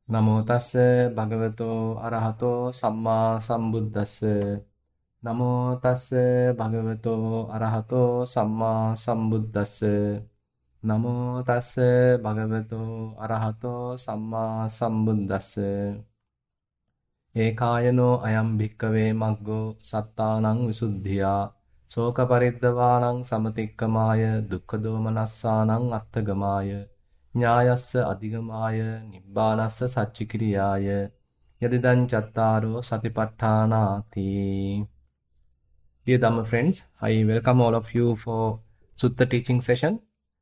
නමෝ තස්ස භගවතෝ අරහතෝ සම්මා සම්බුද්දස්ස නමෝ තස්ස භගවතෝ අරහතෝ සම්මා සම්බුද්දස්ස නමෝ තස්ස භගවතෝ අරහතෝ සම්මා සම්බුද්දස්ස ඒකායනෝ අයම් භික්කවේ මග්ගෝ සත්තානං විසුද්ධියා ශෝක පරිද්දවානං සමතික්කමාය දුක්ඛ දෝමනස්සානං අත්තගමාය ඥායස්ස අධිගමාය නිබ්බානස්ස සච්චිකිරියාය යදිදං චත්තාරෝ සතිපට්ඨානාති. Dear Dhamma friends, I welcome all of you for Sutta teaching session.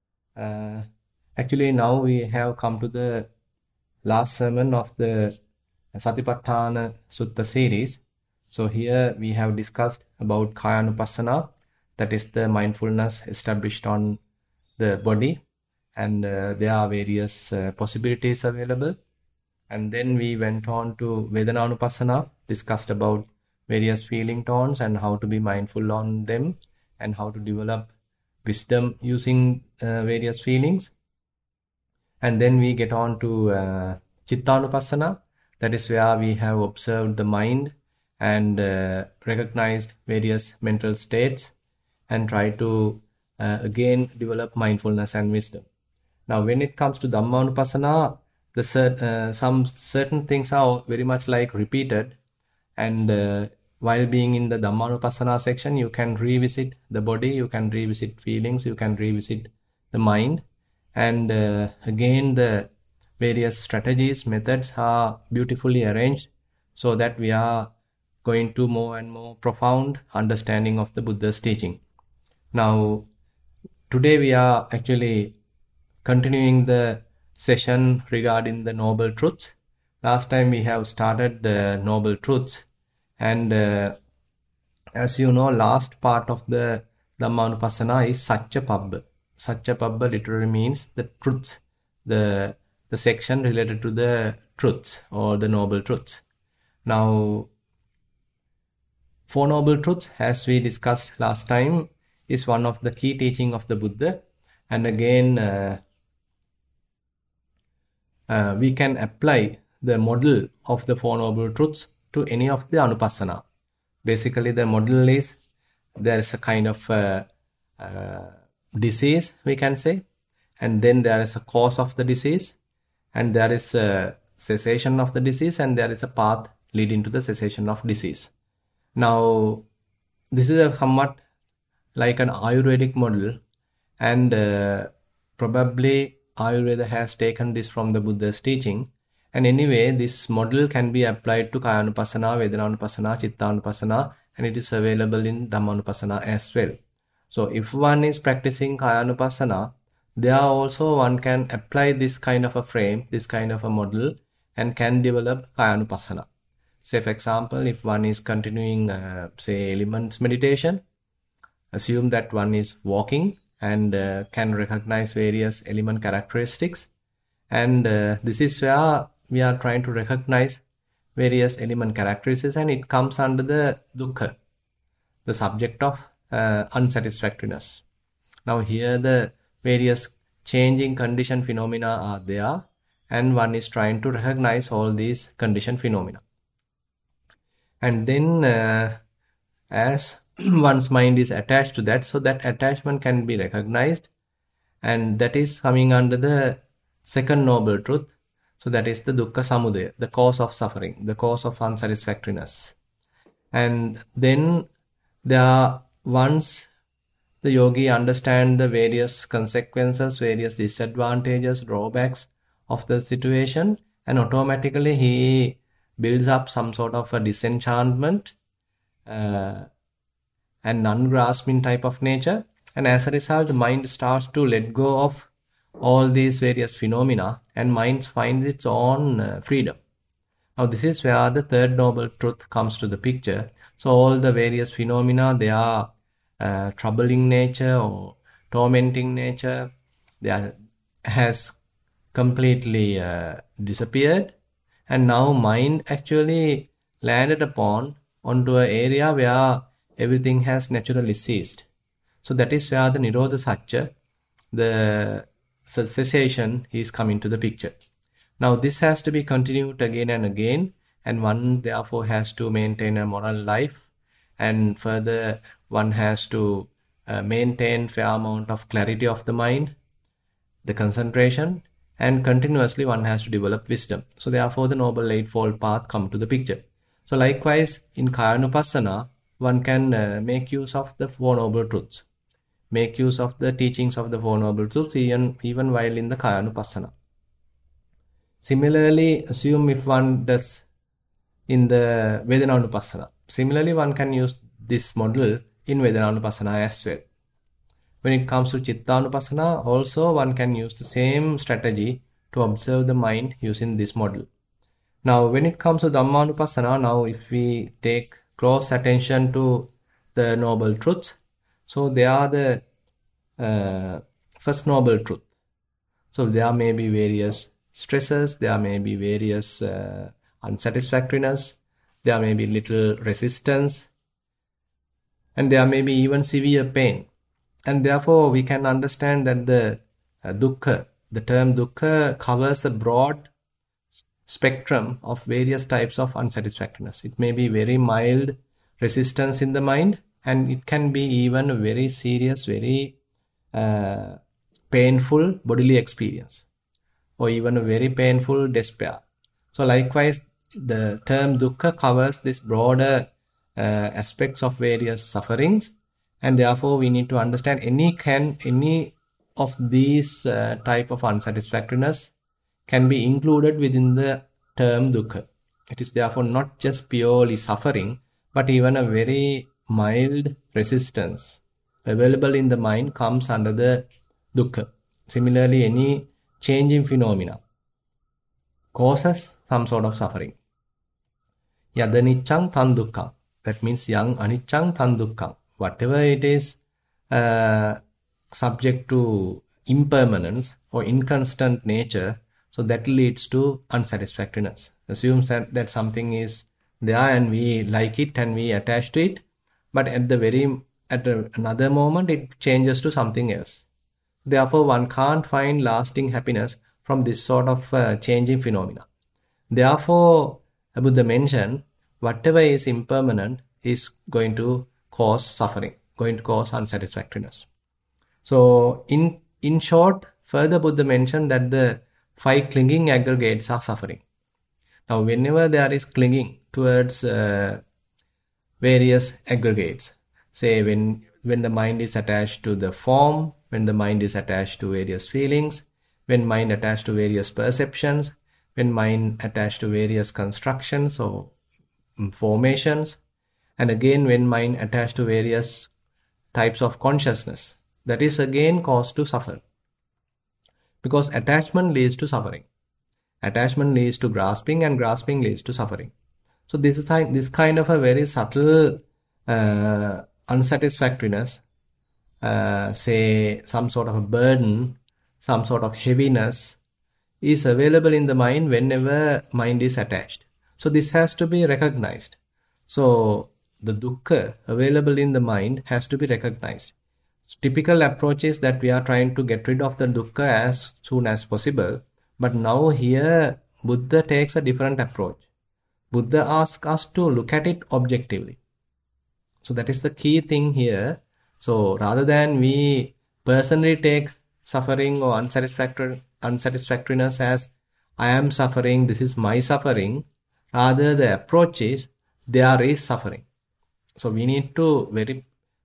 Actually now we have come to the last sermon of the Satipatthana Sutta series. So here we have discussed about Kayanupassana, that is the mindfulness established on the body. And there are various possibilities available. And then we went on to Vedananupassana, discussed about various feeling tones and how to be mindful on them and how to develop wisdom using various feelings. And then we get on to Chittanupassana, that is where we have observed the mind and recognized various mental states and try to again develop mindfulness and wisdom. Now, when it comes to Dhammanupassana, some certain things are very much like repeated. And while being in the Dhammanupassana section, you can revisit the body, you can revisit feelings, you can revisit the mind. And again, the various strategies, methods are beautifully arranged so that we are going to more and more profound understanding of the Buddha's teaching. Now, today we are actually continuing the session regarding the Noble Truths. Last time we have started the Noble Truths, and as you know, last part of the Dhammanupassana is Satchapabba. Satchapabba literally means the truths, the section related to the truths or the Noble Truths. Now, Four Noble Truths, as we discussed last time, is one of the key teaching of the Buddha. And again, we can apply the model of the Four Noble Truths to any of the Anupassana. Basically, the model is there is a kind of disease, we can say, and then there is a cause of the disease, and there is a cessation of the disease, and there is a path leading to the cessation of disease. Now, this is a somewhat like an Ayurvedic model, and probably Ayurveda has taken this from the Buddha's teaching. And anyway, this model can be applied to Kayanupassana, Vedananupassana, Chittanupassana, and it is available in Dhammanupassana as well. So if one is practicing Kayanupassana, there also one can apply this kind of a frame, this kind of a model, and can develop Kayanupassana. Say for example, if one is continuing, say elements meditation, assume that one is walking and can recognize various element characteristics. And this is where we are trying to recognize various element characteristics, and it comes under the dukkha, the subject of unsatisfactoriness. Now here the various changing condition phenomena are there, and one is trying to recognize all these condition phenomena. And then as one's mind is attached to that, so that attachment can be recognized, and that is coming under the second noble truth. So that is the dukkha samudaya, the cause of suffering, the cause of unsatisfactoriness. And then once the yogi understand the various consequences, various disadvantages, drawbacks of the situation, and automatically he builds up some sort of a disenchantment and non-grasping type of nature, and as a result the mind starts to let go of all these various phenomena, and mind finds its own freedom. Now this is where the third noble truth comes to the picture. So all the various phenomena, they are troubling nature or tormenting nature, they has completely disappeared, and now mind actually landed upon onto an area where everything has naturally ceased. So that is where the Nirodha Satcha, the cessation, is coming to the picture. Now this has to be continued again and again, and one therefore has to maintain a moral life, and further one has to maintain fair amount of clarity of the mind, the concentration, and continuously one has to develop wisdom. So therefore the Noble Eightfold Path come to the picture. So likewise in Kayanupassana, one can make use of the Four Noble Truths, make use of the teachings of the Four Noble Truths even while in the Kayanupassana. Similarly, assume if one does in the Vedananupassana. Similarly, one can use this model in Vedananupassana as well. When it comes to Chittanupassana, also one can use the same strategy to observe the mind using this model. Now, when it comes to Dhammanupassana, now if we take close attention to the Noble Truths, so they are the first Noble Truth. So there may be various stresses, there may be various unsatisfactoriness, there may be little resistance, and there may be even severe pain. And therefore, we can understand that the dukkha, the term dukkha covers a broad spectrum of various types of unsatisfactoriness. It may be very mild resistance in the mind, and it can be even a very serious, very painful bodily experience, or even a very painful despair. So likewise, the term dukkha covers this broader aspects of various sufferings, and therefore we need to understand any of these type of unsatisfactoriness can be included within the term dukkha. It is therefore not just purely suffering, but even a very mild resistance available in the mind comes under the dukkha. Similarly, any change in phenomena causes some sort of suffering. Yadanichang tan dukkha. That means yang anichang tan dukkha. Whatever it is subject to impermanence or inconstant nature, so that leads to unsatisfactoriness. Assumes that something is there and we like it and we attach to it, but at another moment it changes to something else. Therefore, one can't find lasting happiness from this sort of changing phenomena. Therefore, Buddha mentioned, whatever is impermanent is going to cause suffering, going to cause unsatisfactoriness. So, in short, further Buddha mentioned that the 5 clinging aggregates are suffering. Now, whenever there is clinging towards various aggregates, say when the mind is attached to the form, when the mind is attached to various feelings, when mind attached to various perceptions, when mind attached to various constructions or formations, and again when mind attached to various types of consciousness, that is again caused to suffer. Because attachment leads to suffering. Attachment leads to grasping, and grasping leads to suffering. So this kind of a very subtle unsatisfactoriness, say some sort of a burden, some sort of heaviness is available in the mind whenever mind is attached. So this has to be recognized. So the dukkha available in the mind has to be recognized. Typical approach is that we are trying to get rid of the dukkha as soon as possible. But now here Buddha takes a different approach. Buddha asks us to look at it objectively. So that is the key thing here. So rather than we personally take suffering or unsatisfactoriness as I am suffering, this is my suffering, rather the approach is there is suffering. So we need to very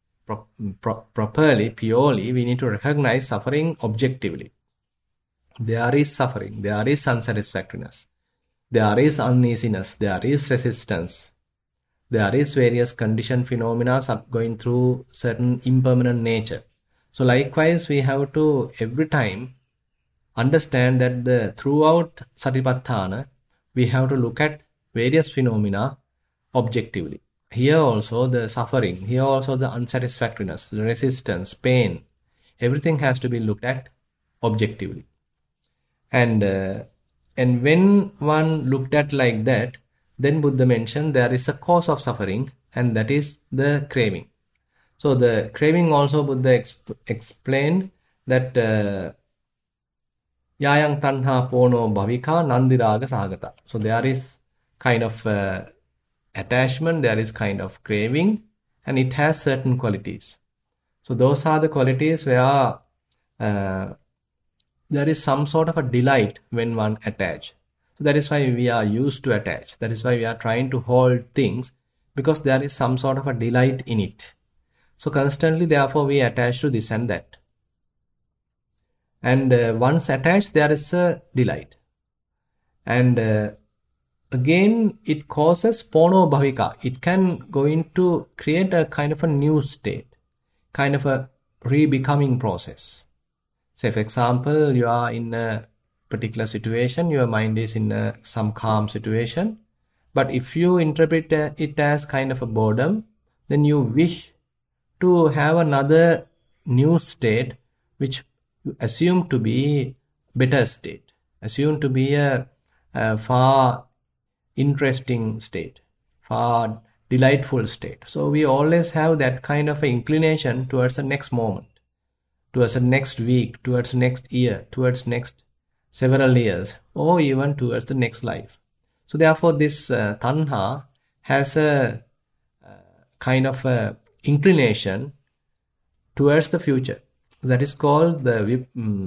properly, purely, we need to recognize suffering objectively. There is suffering, there is unsatisfactoriness, there is uneasiness, there is resistance, there is various conditioned phenomena going through certain impermanent nature. So likewise, we have to every time understand that throughout Satipatthana, we have to look at various phenomena objectively. Here also the suffering, here also the unsatisfactoriness, the resistance, pain, everything has to be looked at objectively. And when one looked at like that, then Buddha mentioned there is a cause of suffering, and that is the craving. So the craving also Buddha explained that Yayang tanha pono bhavika nandiraga sagata. So there is kind of attachment, there is kind of craving, and it has certain qualities. So those are the qualities where there is some sort of a delight when one attach. So that is why we are used to attach. That is why we are trying to hold things, because there is some sort of a delight in it. So constantly, therefore, we attach to this and that. And once attached, there is a delight. And again, it causes pono bhavika. It can go into create a kind of a new state, kind of a re-becoming process. Say, for example, you are in a particular situation, your mind is in some calm situation. But if you interpret it as kind of a boredom, then you wish to have another new state, which you assume to be better state, assume to be a far interesting state, far delightful state. So we always have that kind of inclination towards the next moment, towards the next week, towards the next year, towards next several years, or even towards the next life. So therefore, this tanha has a kind of a inclination towards the future. That is called the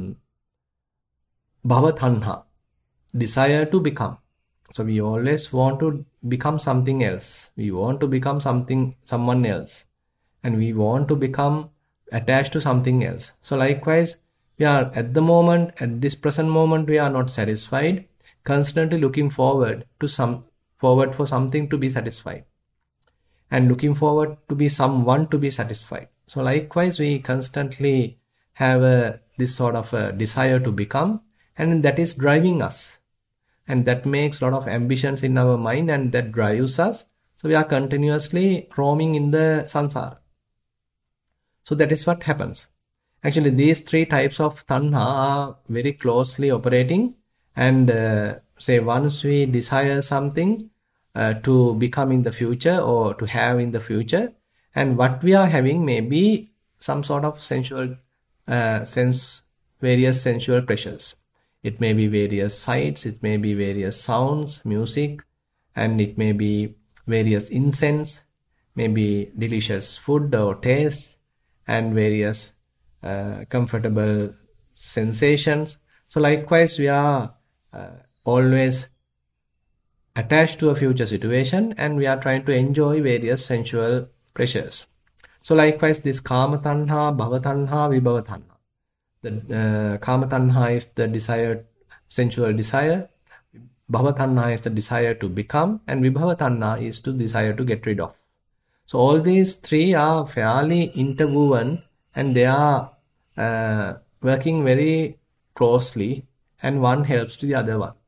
bhava tanha, desire to become. So we always want to become something else. We want to become someone else, and we want to become attached to something else. So likewise, we are at the moment, at this present moment, we are not satisfied, constantly looking forward for something to be satisfied, and looking forward to be someone to be satisfied. So likewise, we constantly have this sort of a desire to become, and that is driving us. And that makes a lot of ambitions in our mind, and that drives us. So we are continuously roaming in the samsara. So that is what happens. Actually, these three types of tanha are very closely operating. And say once we desire something to become in the future or to have in the future, and what we are having may be some sort of sensual various sensual pleasures. It may be various sights, it may be various sounds, music, and it may be various incense, maybe delicious food or taste, and various comfortable sensations. So likewise, we are always attached to a future situation, and we are trying to enjoy various sensual pleasures. So likewise, this kama tanha, bhava tanha, vibhava tanha. The kama tanha is the desired, sensual desire. Bhava tanha is the desire to become, and vibhava tanha is to desire to get rid of. So all these three are fairly interwoven, and they are working very closely, and one helps to the other one.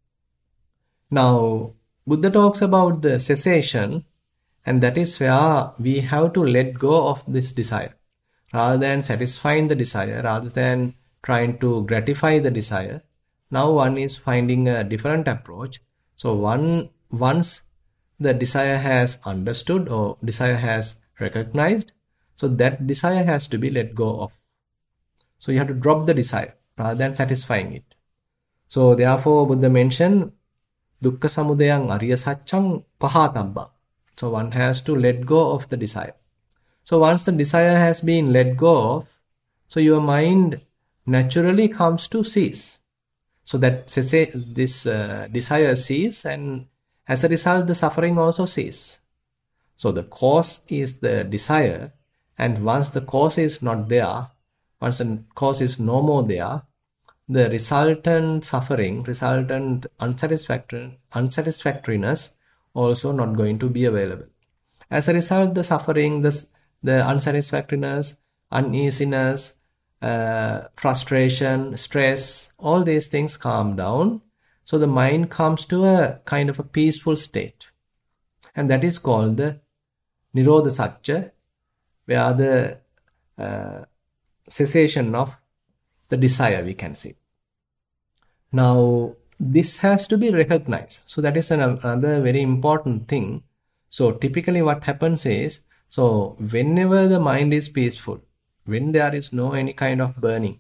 Now, Buddha talks about the cessation, and that is where we have to let go of this desire. Rather than satisfying the desire, rather than trying to gratify the desire, now one is finding a different approach. So once the desire has understood or desire has recognized, so that desire has to be let go of. So you have to drop the desire rather than satisfying it. So therefore, Buddha mentioned dukkha samudayang arya saccang pahatabba. So one has to let go of the desire. So once the desire has been let go of, so your mind naturally comes to cease. So that this desire cease, and as a result, the suffering also cease. So the cause is the desire, and once the cause is not there, once the cause is no more there, the resultant suffering, resultant unsatisfactoriness also not going to be available. As a result, the suffering, the unsatisfactoriness, uneasiness, frustration, stress, all these things calm down. So the mind comes to a kind of a peaceful state. And that is called the Nirodha Satcha, where the cessation of the desire, we can say. Now, this has to be recognized. So that is another very important thing. So typically what happens is, so whenever the mind is peaceful, when there is no any kind of burning,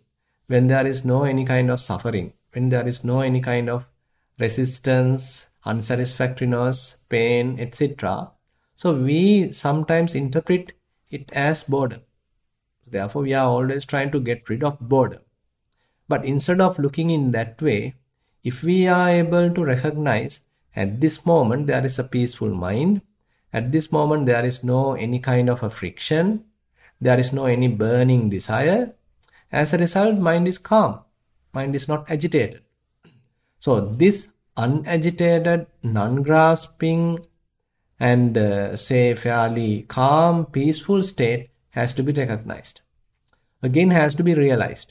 when there is no any kind of suffering, when there is no any kind of resistance, unsatisfactoriness, pain, etc. So we sometimes interpret it as boredom. Therefore, we are always trying to get rid of boredom. But instead of looking in that way, if we are able to recognize at this moment there is a peaceful mind, at this moment there is no any kind of a friction, there is no any burning desire. As a result, mind is calm, mind is not agitated. So this unagitated, non-grasping, and say fairly calm, peaceful state has to be recognized. Again, has to be realized.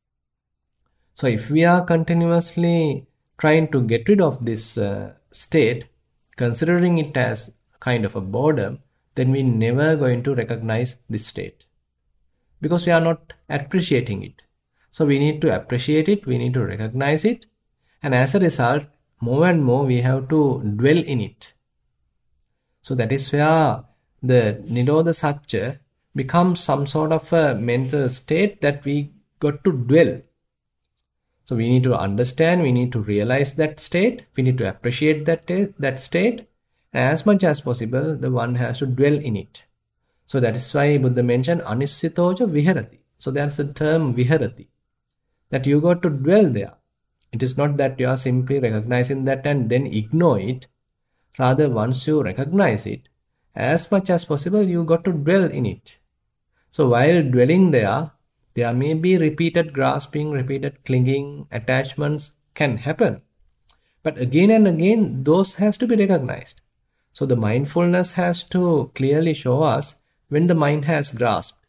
So if we are continuously trying to get rid of this state, considering it as kind of a boredom, then we never going to recognize this state because we are not appreciating it. So we need to appreciate it, we need to recognize it, and as a result, more and more we have to dwell in it. So that is where the Nirodha Satya becomes some sort of a mental state that we got to dwell. So we need to understand, we need to realize that state, we need to appreciate that state, and as much as possible, the one has to dwell in it. So that is why Buddha mentioned Anissitoja Viharati. So that's the term Viharati, that you got to dwell there. It is not that you are simply recognizing that and then ignore it. Rather, once you recognize it, as much as possible, you got to dwell in it. So while dwelling there may be repeated grasping, repeated clinging, attachments can happen. But again and again, those has to be recognized. So the mindfulness has to clearly show us when the mind has grasped.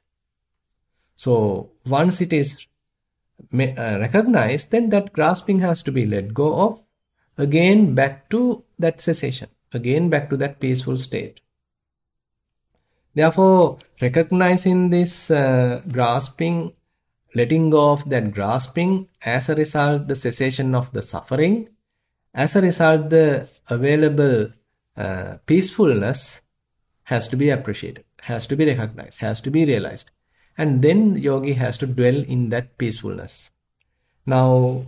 So once it is recognized, then that grasping has to be let go of. Again, back to that cessation. Again, back to that peaceful state. Therefore, recognizing this grasping, letting go of that grasping, as a result, the cessation of the suffering, as a result, the available peacefulness has to be appreciated, has to be recognized, has to be realized. And then yogi has to dwell in that peacefulness. Now,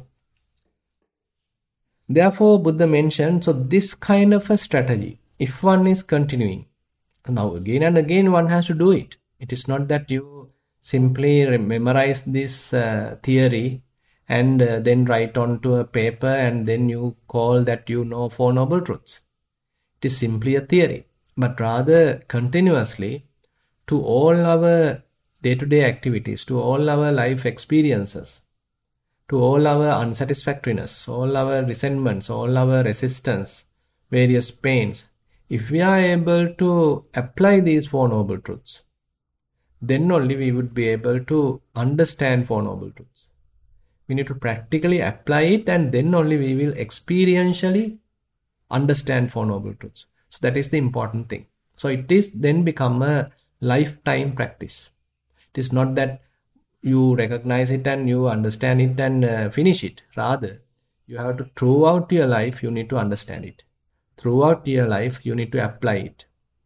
therefore, Buddha mentioned, so this kind of a strategy, if one is continuing, now again and again one has to do it. It is not that you simply memorize this theory and then write onto a paper and then you call that you know Four Noble Truths. It is simply a theory, but rather continuously to all our day-to-day activities, to all our life experiences, to all our unsatisfactoriness, all our resentments, all our resistance, various pains. If we are able to apply these Four Noble Truths, then only we would be able to understand Four Noble Truths. We need to practically apply it and then only we will experientially understand Four Noble Truths. So that is the important thing. So it is then become a lifetime practice. It is not that you recognize it and you understand it and finish it. Rather, you have to, throughout your life, you need to understand it. Throughout your life, you need to apply it.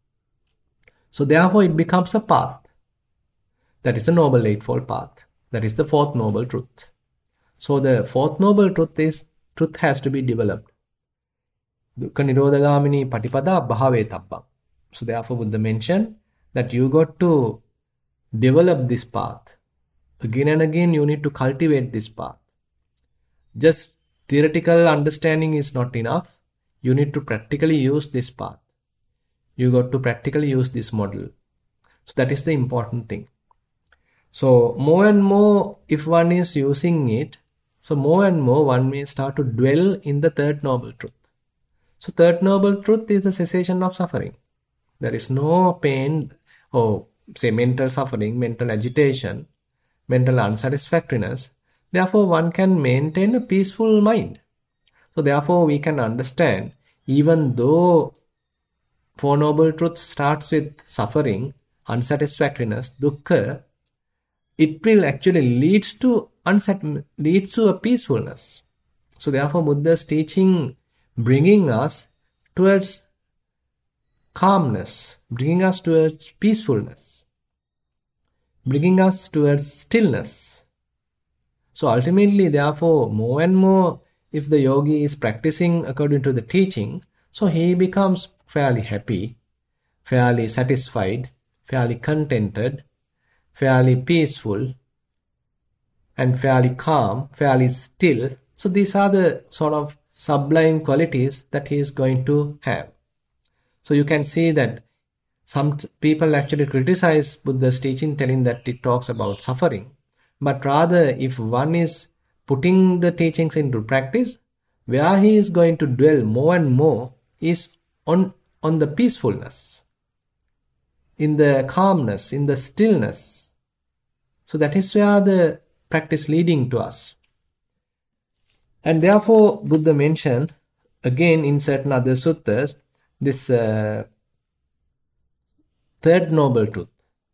So therefore, it becomes a path. That is the Noble Eightfold Path. That is the Fourth Noble Truth. So the Fourth Noble Truth is, truth has to be developed. Dukkha Nirodhagamini Patipada Bhavetabba. So therefore, Buddha mentioned that you got to develop this path. Again and again, you need to cultivate this path. Just theoretical understanding is not enough. You need to practically use this path. You got to practically use this model. So that is the important thing. So more and more, if one is using it, so more and more one may start to dwell in the Third Noble Truth. So Third Noble Truth is the cessation of suffering. There is no pain or say mental suffering, mental agitation, mental unsatisfactoriness. Therefore, one can maintain a peaceful mind. So therefore, we can understand, even though Four Noble Truths starts with suffering, unsatisfactoriness, dukkha, it will actually leads to a peacefulness. So therefore, Buddha's teaching bringing us towards calmness, bringing us towards peacefulness, bringing us towards stillness. So ultimately, therefore, more and more, if the yogi is practicing according to the teaching, so he becomes fairly happy, fairly satisfied, fairly contented, fairly peaceful, and fairly calm, fairly still. So these are the sort of sublime qualities that he is going to have. So you can see that some people actually criticize Buddha's teaching, telling that it talks about suffering. But rather, if one is putting the teachings into practice, where he is going to dwell more and more is on the peacefulness, in the calmness, in the stillness. So that is where the practice leading to us. And therefore, Buddha mentioned again in certain other suttas this third noble truth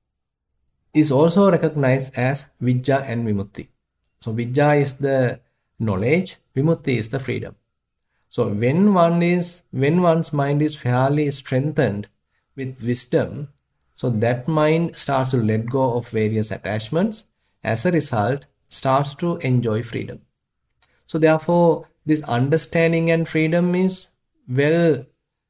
is also recognized as Vijja and Vimutti. So Vijja is the knowledge, Vimutti is the freedom. So when one's mind is fairly strengthened with wisdom, so that mind starts to let go of various attachments, as a result starts to enjoy freedom. So therefore, this understanding and freedom is well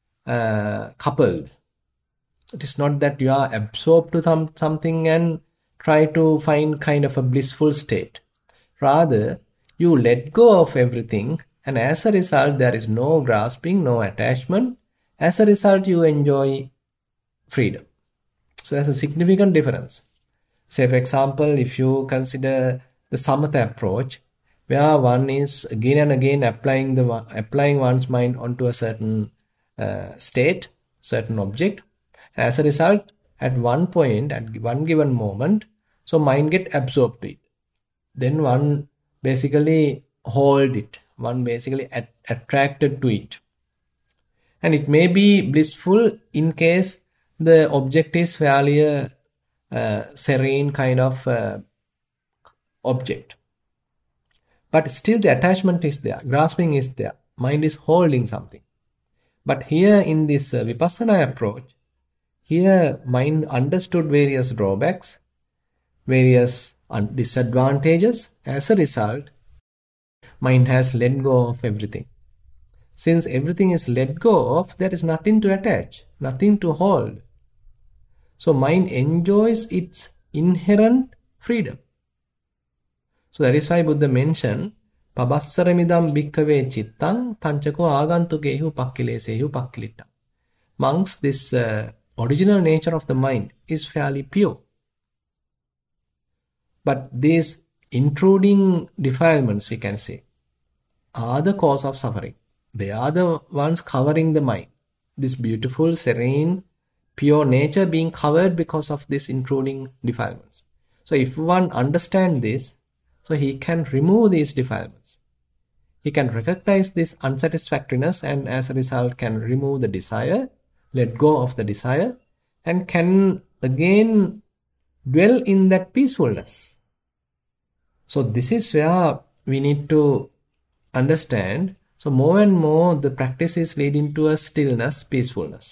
coupled. It is not that you are absorbed to something and try to find kind of a blissful state. Rather, you let go of everything, and as a result, there is no grasping, no attachment. As a result, you enjoy freedom. So there's a significant difference. Say, for example, if you consider the Samatha approach, where one is again and again applying one's mind onto a certain state, certain object. As a result, at one point, at one given moment, so mind get absorbed to it. Then one basically hold it. One basically attracted to it. And it may be blissful in case the object is fairly a serene kind of object. But still the attachment is there, grasping is there, mind is holding something. But here in this Vipassana approach, here mind understood various drawbacks, various disadvantages. As a result, mind has let go of everything. Since everything is let go of, there is nothing to attach, nothing to hold. So mind enjoys its inherent freedom. So that is why Buddha mentioned, Pabassaramidam bhikkhave chittang tanchako agantukehu pakkilesehu pakkilitam. Monks, this original nature of the mind is fairly pure. But these intruding defilements, we can say, are the cause of suffering. They are the ones covering the mind. This beautiful, serene, pure nature being covered because of these intruding defilements. So if one understands this, so he can remove these defilements. He can recognize this unsatisfactoriness and as a result can remove the desire, let go of the desire, and can again dwell in that peacefulness. So this is where we need to understand. So more and more the practice is leading to a stillness, peacefulness.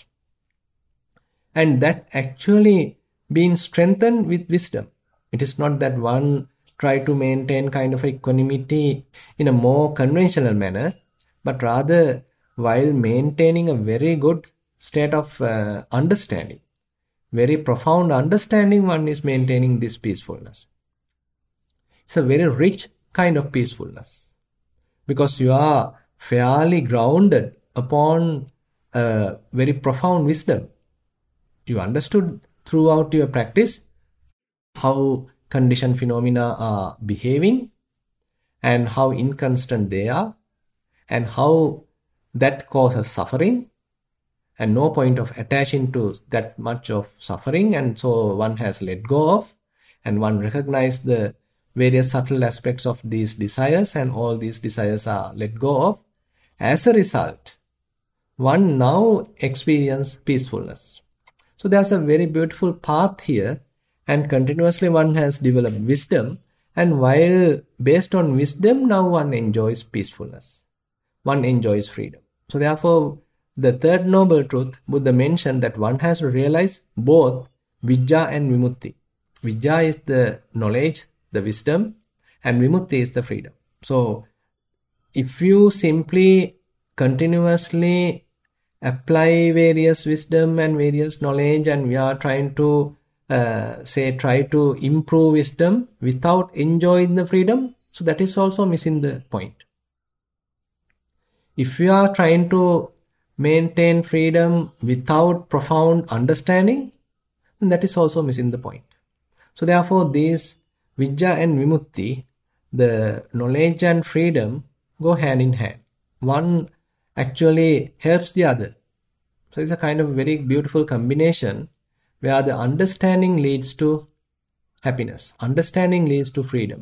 And that actually being strengthened with wisdom. It is not that one try to maintain kind of equanimity in a more conventional manner, but rather while maintaining a very good state of understanding, very profound understanding, one is maintaining this peacefulness. It's a very rich kind of peacefulness because you are fairly grounded upon a very profound wisdom. You understood throughout your practice how conditioned phenomena are behaving and how inconstant they are and how that causes suffering and no point of attaching to that much of suffering, and so one has let go of and one recognizes the various subtle aspects of these desires and all these desires are let go of. As a result, one now experiences peacefulness. So there's a very beautiful path here, and continuously one has developed wisdom, and while based on wisdom, now one enjoys peacefulness. One enjoys freedom. So therefore, the third noble truth, Buddha mentioned that one has to realize both Vijja and Vimutti. Vijja is the knowledge, the wisdom, and Vimutti is the freedom. So if you simply continuously apply various wisdom and various knowledge, and we are trying to try to improve wisdom without enjoying the freedom, so that is also missing the point. If we are trying to maintain freedom without profound understanding, then that is also missing the point. So therefore, these Vijja and Vimutti, the knowledge and freedom, go hand in hand. One actually helps the other. So it's a kind of very beautiful combination where the understanding leads to happiness. Understanding leads to freedom.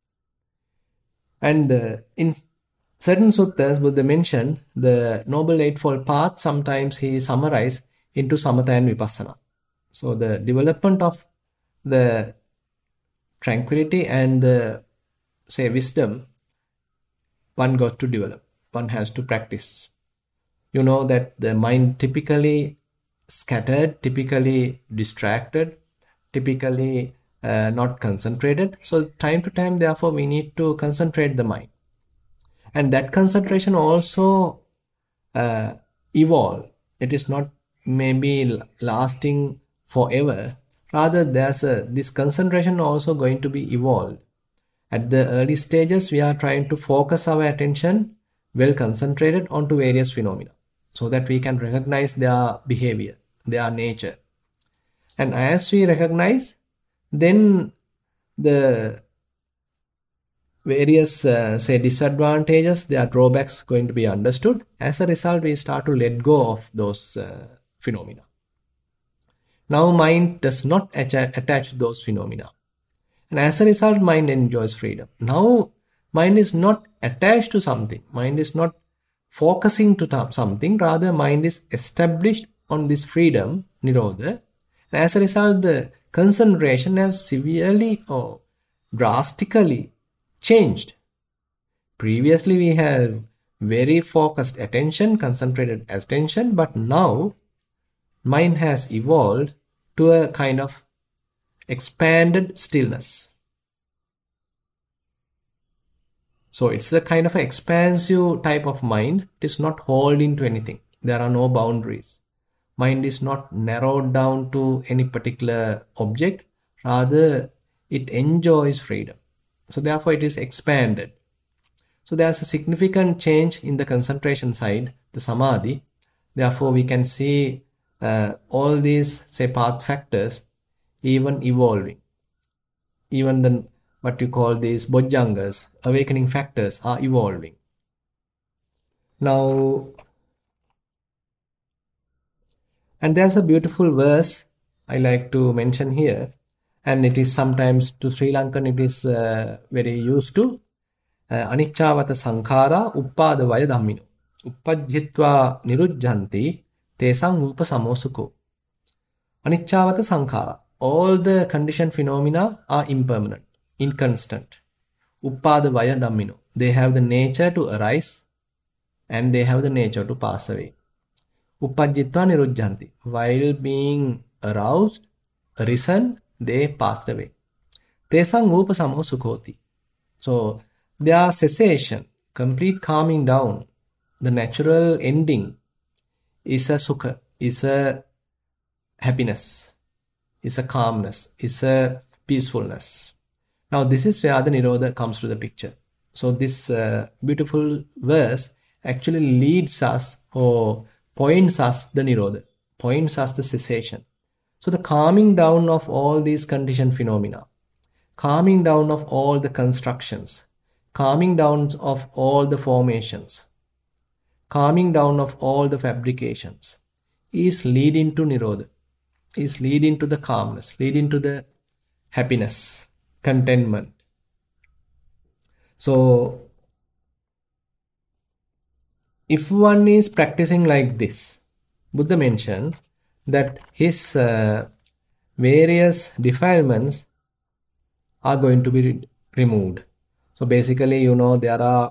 And in certain suttas, Buddha mentioned the Noble Eightfold Path. Sometimes he summarized into Samatha and Vipassana. So the development of the tranquility and the, say, wisdom, one got to develop. One has to practice. You know that the mind typically scattered, typically distracted, typically not concentrated. So time to time, therefore, we need to concentrate the mind. And that concentration also evolve. It is not maybe lasting forever. Rather, this concentration also going to be evolved. At the early stages, we are trying to focus our attention well concentrated onto various phenomena so that we can recognize their behavior, their nature. And as we recognize, then the various, say, disadvantages, their drawbacks going to be understood. As a result, we start to let go of those phenomena. Now, mind does not attach to those phenomena. And as a result, mind enjoys freedom. Now, mind is not attached to something. Mind is not focusing to something. Rather, mind is established on this freedom, Nirodha. And as a result, the concentration has severely or drastically changed. Previously, we had very focused attention, concentrated attention, but now mind has evolved to a kind of expanded stillness. So it's a kind of an expansive type of mind. It is not holding to anything. There are no boundaries. Mind is not narrowed down to any particular object. Rather, it enjoys freedom. So therefore, it is expanded. So there's a significant change in the concentration side, the samadhi. Therefore, we can see all these, say, path factors even evolving. Even the, what you call these bojjhangas, awakening factors, are evolving. Now, and there's a beautiful verse I like to mention here, and it is sometimes to Sri Lankan it is very used to. Anicchāvata sankhāra uppada vaya dhammino uppajjhitva nirujjanti tesang upasamo sukho. Anicchāvata sankhāra. All the conditioned phenomena are impermanent, inconstant. Uppada vaya dhammino. They have the nature to arise and they have the nature to pass away. Uppajjitva nirujjanti. While being aroused, arisen, they passed away. Tesang upasamo sukhoti. So, their cessation, complete calming down, the natural ending is a sukha, is a happiness, is a calmness, is a peacefulness. Now, this is where the Nirodha comes to the picture. So, this beautiful verse actually leads us or points us the Nirodha, points us the cessation. So, the calming down of all these conditioned phenomena, calming down of all the constructions, calming down of all the formations, calming down of all the fabrications is leading to Nirodha, is leading to the calmness, leading to the happiness, contentment. So, if one is practicing like this, Buddha mentioned that his various defilements are going to be removed. So basically, you know, there are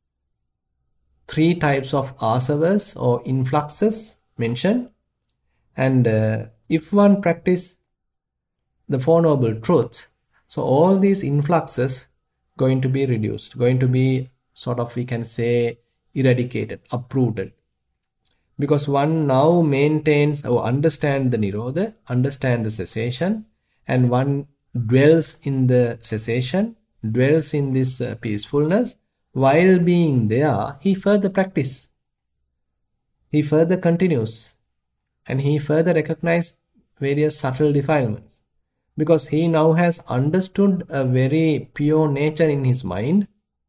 3 types of asavas or influxes mentioned. And if one practice the Four Noble Truths, so all these influxes going to be reduced, going to be sort of, we can say, eradicated, uprooted. Because one now maintains or understand the Nirodha, understand the cessation, and one dwells in the cessation, dwells in this peacefulness. While being there, he further practice, he further continues, and he further recognizes various subtle defilements. Because he now has understood a very pure nature in his mind,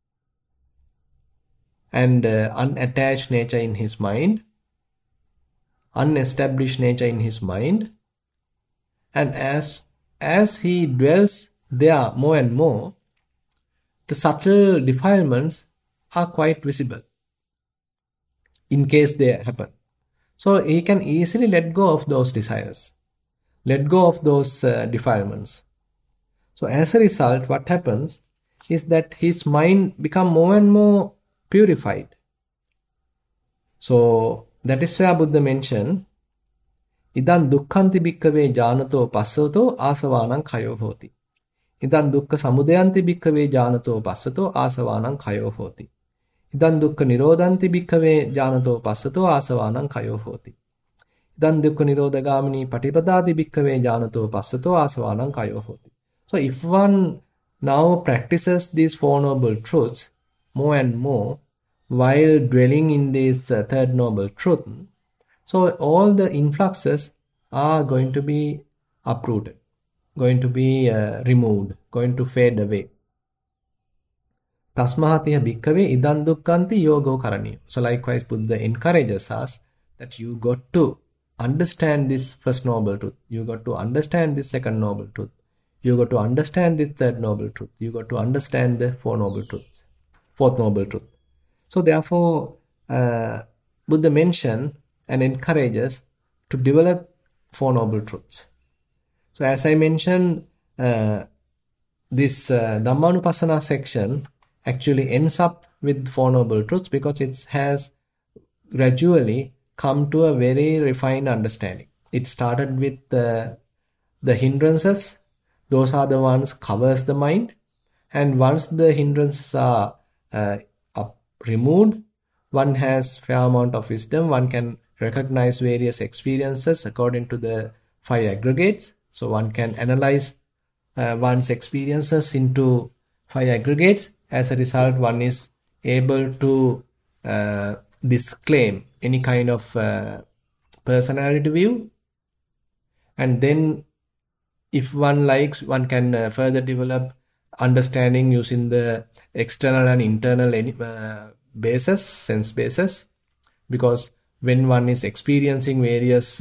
and unattached nature in his mind, unestablished nature in his mind, and as he dwells there more and more, the subtle defilements are quite visible in case they happen. So he can easily let go of those desires, let go of those defilements. So as a result, what happens is that his mind become more and more purified. So that is where Buddha mentioned, Idan dukkhanti bhikkhave janato passato asavanam khayo hoti. Idan dukkha samudayanti bhikkhave janato passato asavanam khayo hoti. Idan dukkha nirodhanti bhikkhave janato passato asavanam khayo hoti. Idan dukkha nirodhagamini patipadati bhikkhave janato passato asavanam khayo hoti. So if one now practices these Four Noble Truths more and more while dwelling in this Third Noble Truth, so all the influxes are going to be uprooted, going to be removed, going to fade away. Tasmahatiha bhikkhave idan dukkhanti yogo karaniyo. So likewise, Buddha encourages us that you got to understand this First Noble Truth, you got to understand this Second Noble Truth, you got to understand this Third Noble Truth, you got to understand the Four Noble Truths, Fourth Noble Truth. So therefore, Buddha mentions and encourages to develop Four Noble Truths. So as I mentioned, this Dhammanupassana section actually ends up with Four Noble Truths because it has gradually come to a very refined understanding. It started with the hindrances. Those are the ones covers the mind. And once the hindrances are removed, one has fair amount of wisdom. One can recognize various experiences according to the five aggregates. So one can analyze one's experiences into five aggregates. As a result, one is able to disclaim any kind of personality view. And then if one likes, one can further develop understanding using the external and internal basis, sense basis. Because when one is experiencing various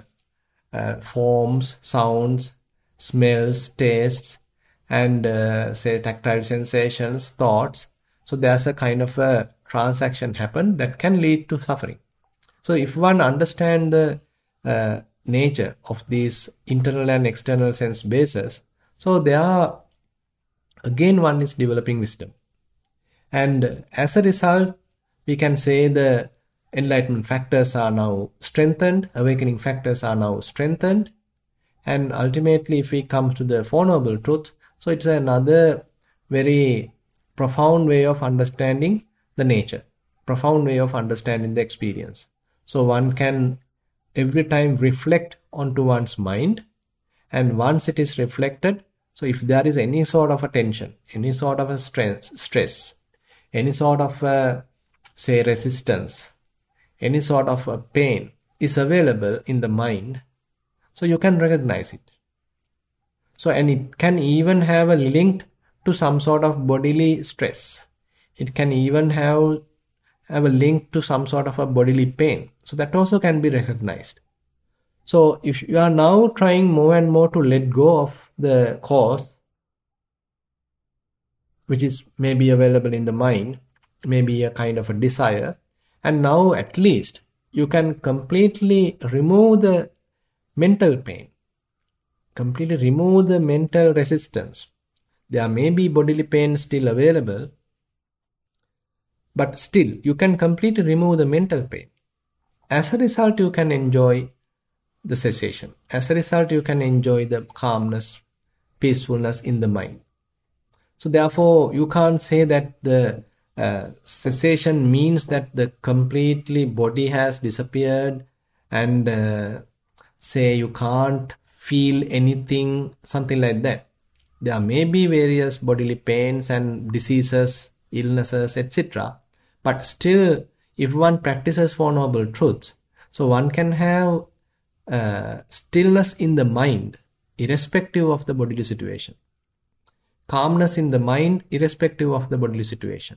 forms, sounds, smells, tastes, and say tactile sensations, thoughts, so there's a kind of a transaction happen that can lead to suffering. So if one understands the nature of these internal and external sense bases, so they are, again, one is developing wisdom. And as a result, we can say the enlightenment factors are now strengthened, awakening factors are now strengthened. And ultimately, if we come to the Four Noble Truths, so it's another very profound way of understanding the nature, profound way of understanding the experience. So one can every time reflect onto one's mind, and once it is reflected, so if there is any sort of a tension, any sort of a stress, any sort of say resistance, any sort of a pain is available in the mind, so you can recognize it. So, and it can even have a link to some sort of bodily stress. It can even have a link to some sort of a bodily pain. So that also can be recognized. So if you are now trying more and more to let go of the cause, which is maybe available in the mind, maybe a kind of a desire, and now at least you can completely remove the mental pain, completely remove the mental resistance. There may be bodily pain still available, but still you can completely remove the mental pain. As a result, you can enjoy the cessation. As a result, you can enjoy the calmness, peacefulness in the mind. So therefore, you can't say that the cessation means that the completely body has disappeared and say you can't feel anything, something like that. There may be various bodily pains and diseases, illnesses, etc. But still, if one practices Four Noble Truths, so one can have stillness in the mind, irrespective of the bodily situation. Calmness in the mind, irrespective of the bodily situation.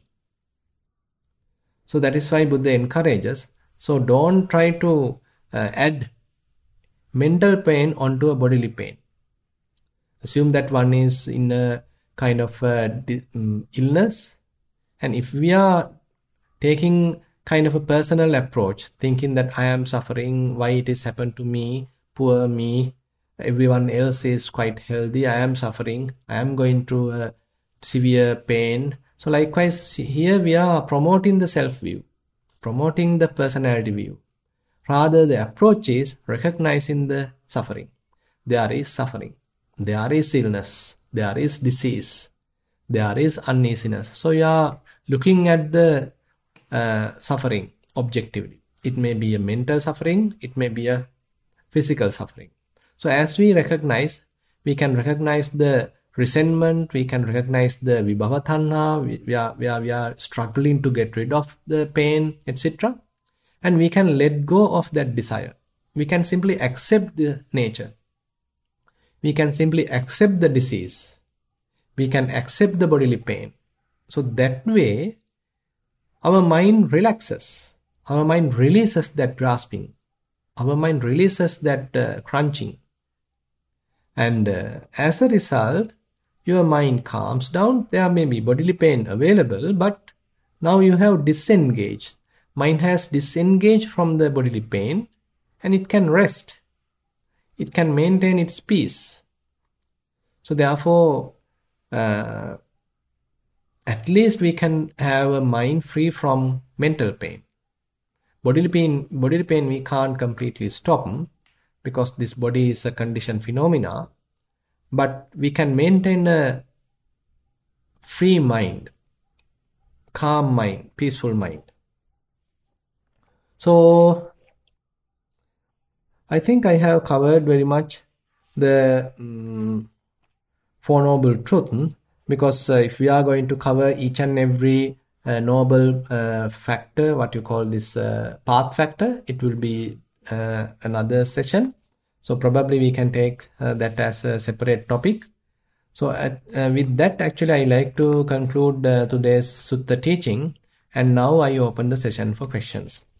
So that is why Buddha encourages. So don't try to add mental pain onto a bodily pain. Assume that one is in a kind of illness, and if we are taking kind of a personal approach, thinking that I am suffering, why it has happened to me, poor me, everyone else is quite healthy, I am suffering, I am going through a severe pain. So likewise, here we are promoting the self-view, promoting the personality view. Rather, the approach is recognizing the suffering. There is suffering. There is illness. There is disease. There is uneasiness. So you are looking at the suffering objectively. It may be a mental suffering. It may be a physical suffering. So as we recognize, we can recognize the resentment. We can recognize the vibhava tanha. We are struggling to get rid of the pain, etc. And we can let go of that desire. We can simply accept the nature. We can simply accept the disease. We can accept the bodily pain. So that way, our mind relaxes. Our mind releases that grasping. Our mind releases that crunching. And as a result, your mind calms down. There may be bodily pain available, but now you have disengaged. Mind has disengaged from the bodily pain and it can rest. It can maintain its peace. So therefore, at least we can have a mind free from mental pain. Bodily pain we can't completely stop because this body is a conditioned phenomena. But we can maintain a free mind, calm mind, peaceful mind. So I think I have covered very much the Four Noble Truths, because if we are going to cover each and every noble factor, what you call this path factor, it will be another session. So probably we can take that as a separate topic. So with that, actually, I like to conclude today's Sutta teaching. And now I open the session for questions.